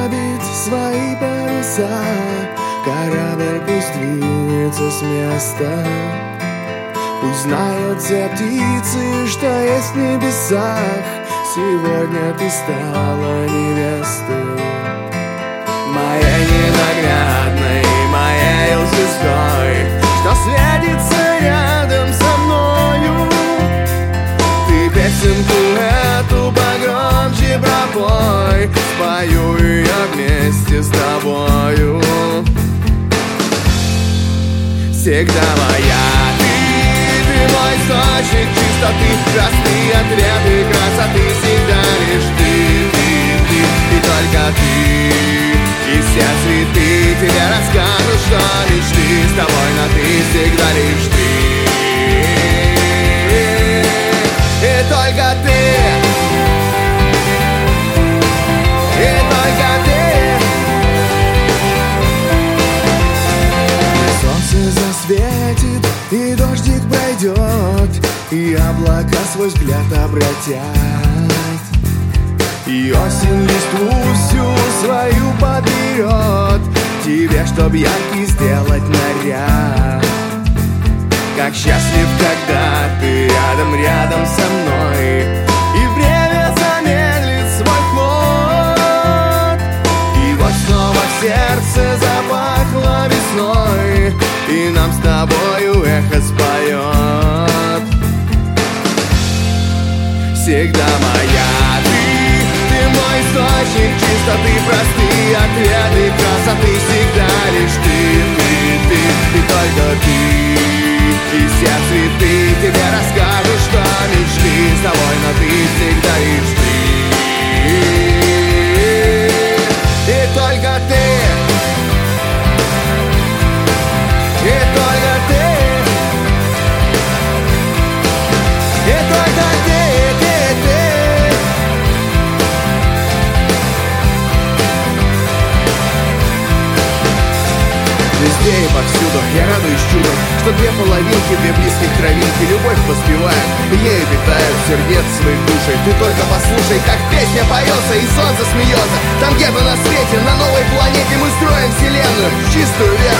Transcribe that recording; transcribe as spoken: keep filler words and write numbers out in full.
расправить свои паруса, корабль пусть двинется с места. Пусть знают все птицы, что есть в небесах, сегодня ты стала невестой моей ненаглядной, моей звездой, что светится рядом со мною. Ты песенку эту погромче пропой, спою ее вместе с тобою. Всегда моя ты, ты мой источник чистоты, красный ответ и красоты. Всегда лишь ты, ты, ты и только ты. И все цветы тебе расскажут, что лишь ты, с тобой на ты, всегда лишь ты. И только ты, и только ты. Солнце засветит, и дождик пройдет, и облака свой взгляд обратят, и осень листву всю свою подберет тебе, чтоб яркий сделать наряд. Как счастлив, когда ты рядом, рядом со мной, и время замедлит свой ход. И вот снова сердце запахло весной, и нам с тобою эхо споет. Всегда моя ты, ты мой источник чистоты, простые ответы, красоты. Всегда лишь ты, ты, ты, и только ты. И все цветы тебе расскажут, что лишь ты, с тобой на ты, всегда лишь ты. И только ты, и только ты, и только ты, ты, ты. Везде и повсюду я радуюсь чудом, что две половинки, две близких травинки любовь воспевают, ею питают сердец своих душей. Ты только послушай, как песня поется и солнце смеется. Там где-то на свете, на новой планете мы строим вселенную, чистую веру.